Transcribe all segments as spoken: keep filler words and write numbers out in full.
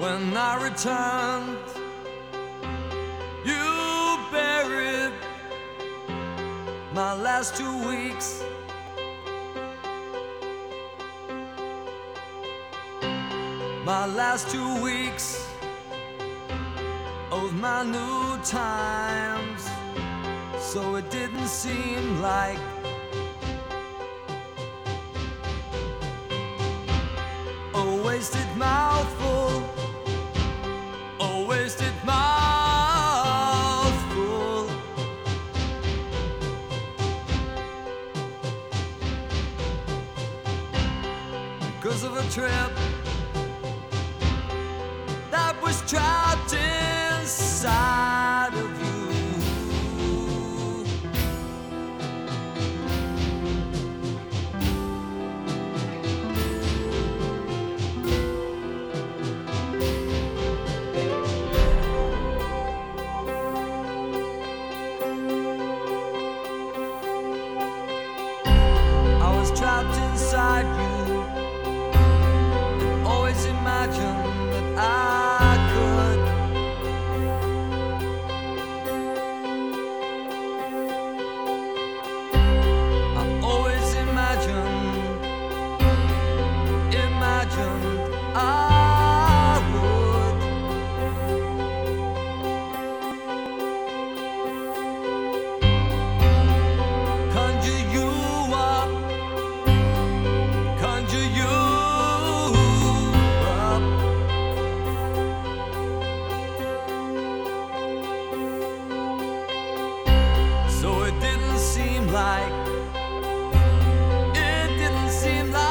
When I returned, you buried my last two weeks. My last two weeks of my new times. So it didn't seem like a wasted mouthful, a wasted mouthful. Because of a trip that was trapped inside of you. Trapped inside you, and always imagined that I could. I always imagined, imagined I would. Conjure you up, conjure you up. So it didn't seem like, it didn't seem like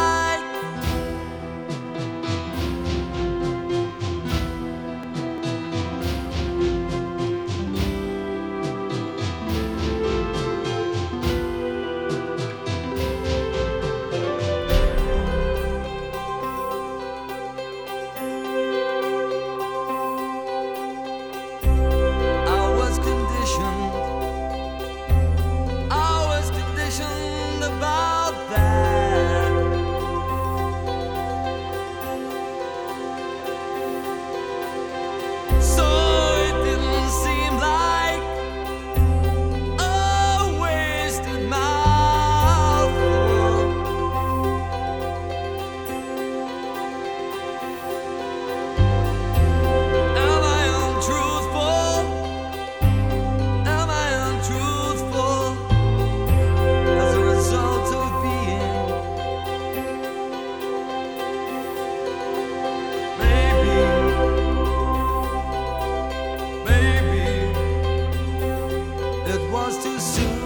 too soon.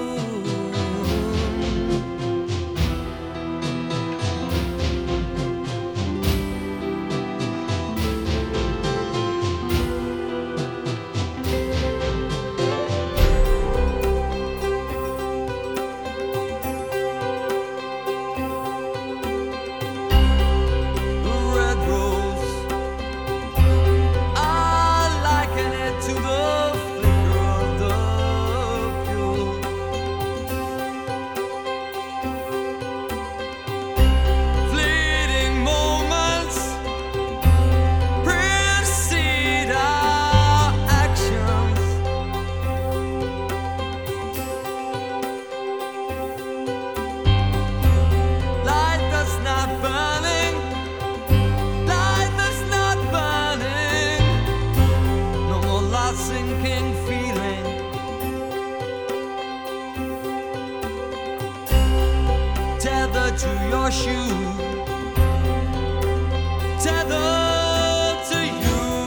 The red rose, I liken it to the sinking feeling. Tethered to your shoe, tethered to you.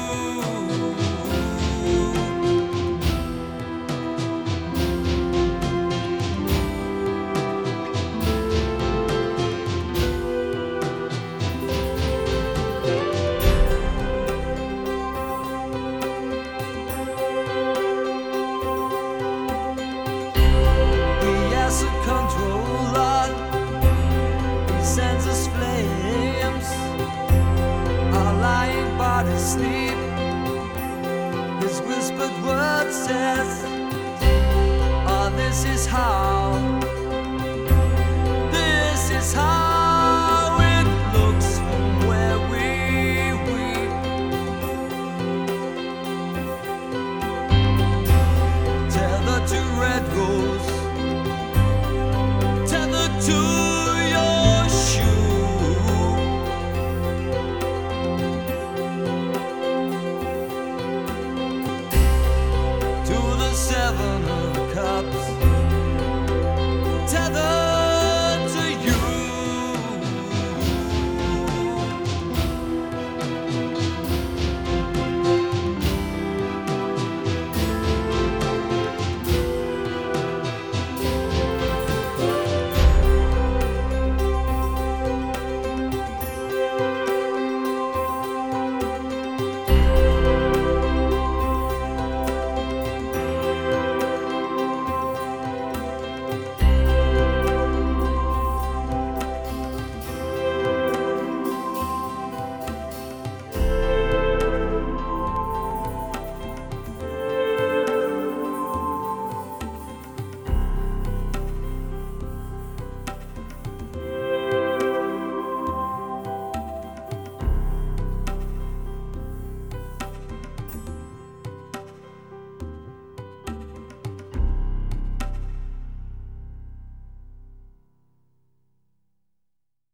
As a controller, he sends us flames. Our lying bodies sleep. His whispered word says, oh, this is how